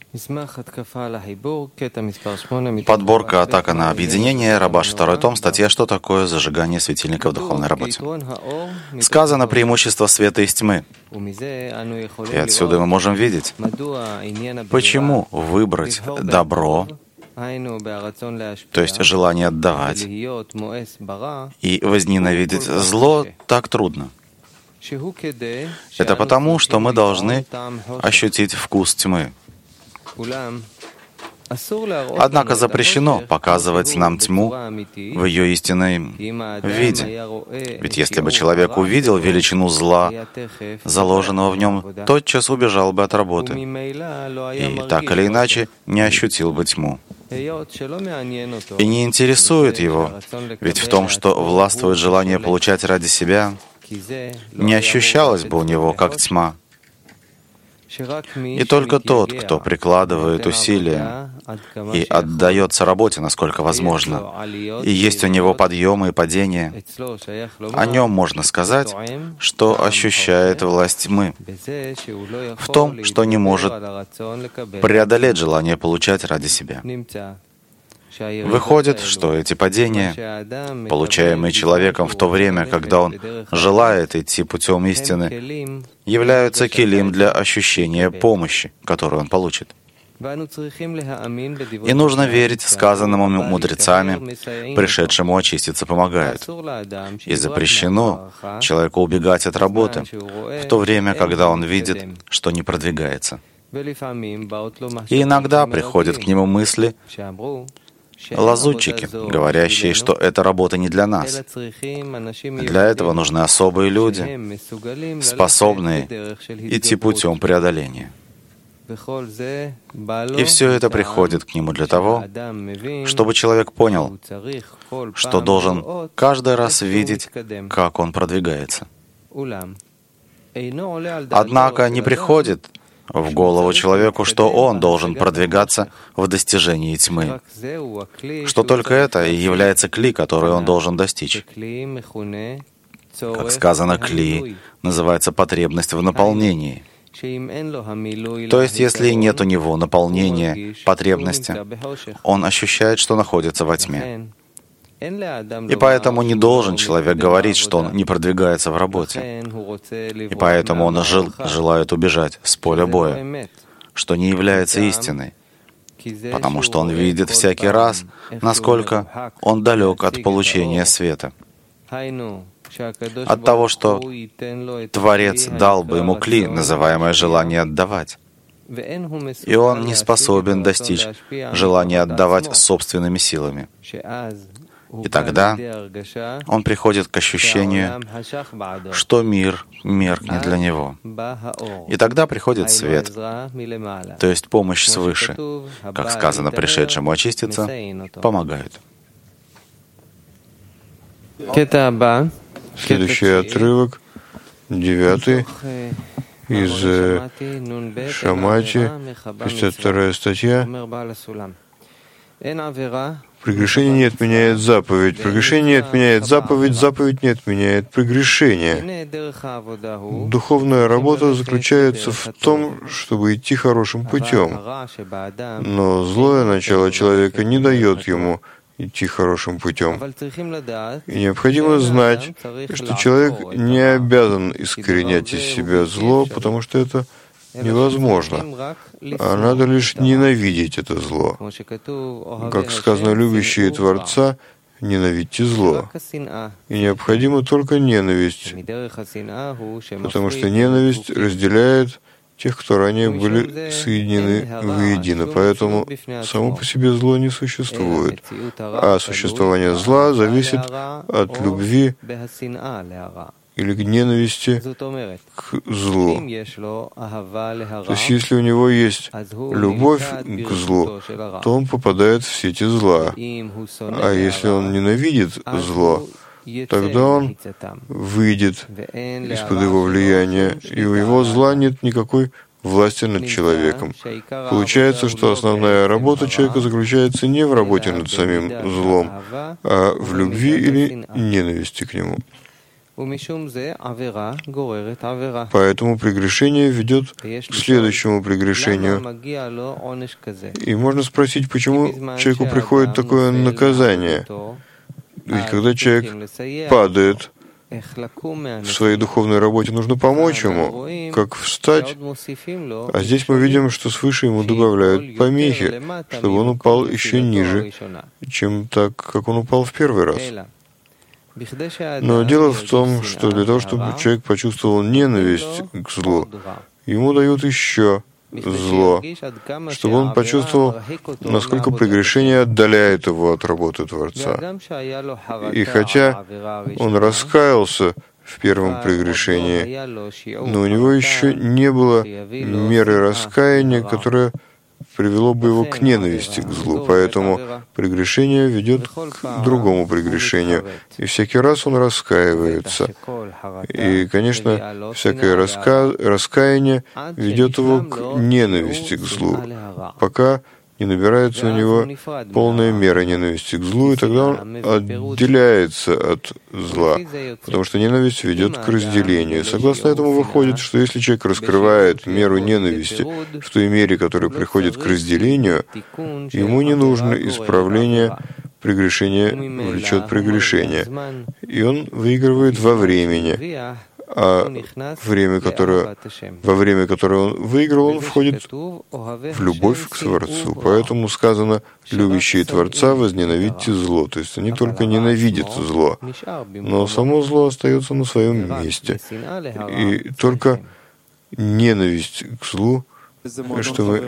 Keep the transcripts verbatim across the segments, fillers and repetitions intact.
Подборка «Атака на объединение», Рабаш, второй том, статья «Что такое зажигание светильника в духовной работе?» Сказано преимущество света из тьмы. И отсюда мы можем видеть, почему выбрать добро, то есть желание отдавать, и возненавидеть зло так трудно. Это потому, что мы должны ощутить вкус тьмы. Однако запрещено показывать нам тьму в ее истинном виде. Ведь если бы человек увидел величину зла, заложенного в нем, тотчас убежал бы от работы и так или иначе не ощутил бы тьму. И не интересует его, ведь в том, что властвует желание получать ради себя, не ощущалось бы у него как тьма. И только тот, кто прикладывает усилия и отдается работе, насколько возможно, и есть у него подъемы и падения, о нем можно сказать, что ощущает власть тьмы, в том, что не может преодолеть желание получать ради себя. Выходит, что эти падения, получаемые человеком в то время, когда он желает идти путем истины, являются килим для ощущения помощи, которую он получит. И нужно верить сказанному мудрецами, пришедшему очиститься помогают. И запрещено человеку убегать от работы, в то время, когда он видит, что не продвигается. И иногда приходят к нему мысли, лазутчики, говорящие, что эта работа не для нас. Для этого нужны особые люди, способные идти путем преодоления. И все это приходит к нему для того, чтобы человек понял, что должен каждый раз видеть, как он продвигается. Однако не приходит в голову человеку, что он должен продвигаться в достижении тьмы, что только это и является кли, который он должен достичь. Как сказано, кли называется потребность в наполнении. То есть, если нет у него наполнения, потребности, он ощущает, что находится во тьме. И поэтому не должен человек говорить, что он не продвигается в работе. И поэтому он жил, желает убежать с поля боя, что не является истиной, потому что он видит всякий раз, насколько он далек от получения света. От того, что Творец дал бы ему кли, называемое желание отдавать. И он не способен достичь желания отдавать собственными силами. И тогда он приходит к ощущению, что мир меркнет для него. И тогда приходит свет, то есть помощь свыше, как сказано пришедшему очиститься, помогают. Следующий отрывок, девятый, из Шамати, пятьдесят вторая статья. Прегрешение не отменяет заповедь. Прегрешение не отменяет заповедь. Заповедь не отменяет прегрешение. Духовная работа заключается в том, чтобы идти хорошим путем. Но злое начало человека не дает ему идти хорошим путем. И необходимо знать, что человек не обязан искоренять из себя зло, потому что это невозможно, а надо лишь ненавидеть это зло. Как сказано, любящие Творца, ненавидьте зло. И необходима только ненависть, потому что ненависть разделяет тех, кто ранее были соединены воедино. Поэтому само по себе зло не существует, а существование зла зависит от любви или к ненависти к злу. То есть, если у него есть любовь к злу, то он попадает в сети зла. А если он ненавидит зло, тогда он выйдет из-под его влияния, и у его зла нет никакой власти над человеком. Получается, что основная работа человека заключается не в работе над самим злом, а в любви или ненависти к нему. Поэтому прегрешение ведет к следующему прегрешению. И можно спросить, почему человеку приходит такое наказание? Ведь когда человек падает в своей духовной работе, нужно помочь ему, как встать. А здесь мы видим, что свыше ему добавляют помехи, чтобы он упал еще ниже, чем так, как он упал в первый раз. Но дело в том, что для того, чтобы человек почувствовал ненависть к злу, ему дают еще зло, чтобы он почувствовал, насколько прегрешение отдаляет его от работы Творца. И хотя он раскаялся в первом прегрешении, но у него еще не было меры раскаяния, которая привело бы его к ненависти к злу. Поэтому прегрешение ведет к другому прегрешению. И всякий раз он раскаивается. И, конечно, всякое раска... раскаяние ведет его к ненависти к злу, пока не набирается у него полная мера ненависти к злу, и тогда он отделяется от зла, потому что ненависть ведет к разделению. Согласно этому выходит, что если человек раскрывает меру ненависти в той мере, которая приходит к разделению, ему не нужно исправление прегрешения, влечет прегрешение, и он выигрывает во времени. А время, которое, во время, которое он выиграл, он входит в любовь к Творцу. Поэтому сказано, любящие Творца возненавидьте зло. То есть они только ненавидят зло, но само зло остается на своем месте. И только ненависть к злу, что мы...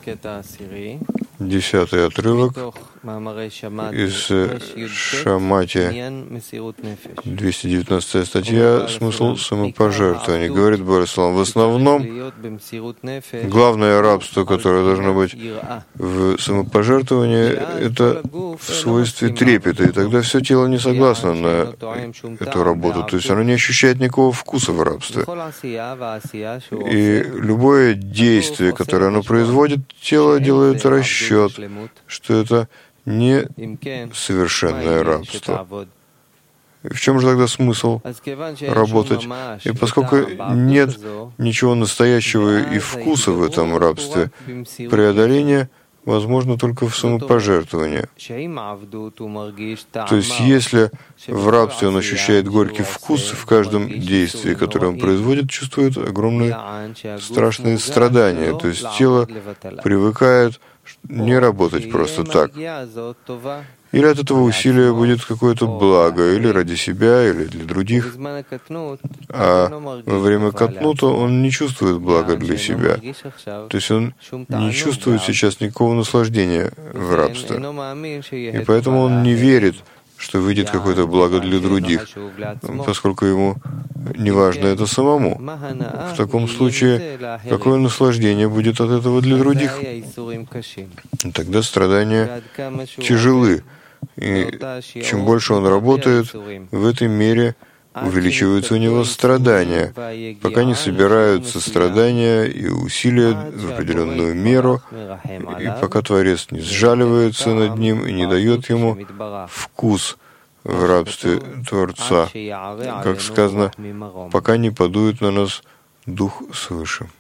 Десятый отрывок из Шамати, двести девятнадцатая статья, смысл самопожертвования. Говорит Борислав, в основном главное рабство, которое должно быть в самопожертвовании, это в свойстве трепета, и тогда все тело не согласно на эту работу, то есть оно не ощущает никакого вкуса в рабстве. И любое действие, которое оно производит, тело делает расчет, что это не совершенное рабство. И в чем же тогда смысл работать? И поскольку нет ничего настоящего и вкуса в этом рабстве, преодоление возможно только в самопожертвовании. То есть, если в рабстве он ощущает горький вкус, в каждом действии, которое он производит, чувствует огромные страшные страдания. То есть, тело привыкает не работать просто так. Или от этого усилия будет какое-то благо, или ради себя, или для других. А во время катнута он не чувствует блага для себя. То есть он не чувствует сейчас никакого наслаждения в рабстве. И поэтому он не верит, что выйдет какое-то благо для других, поскольку ему не важно это самому. В таком случае, какое наслаждение будет от этого для других? Тогда страдания тяжелы. И чем больше он работает, в этой мере увеличиваются у него страдания, пока не собираются страдания и усилия в определенную меру, и пока Творец не сжаливается над ним и не дает ему вкус в рабстве Творца, как сказано, пока не подует на нас Дух свыше.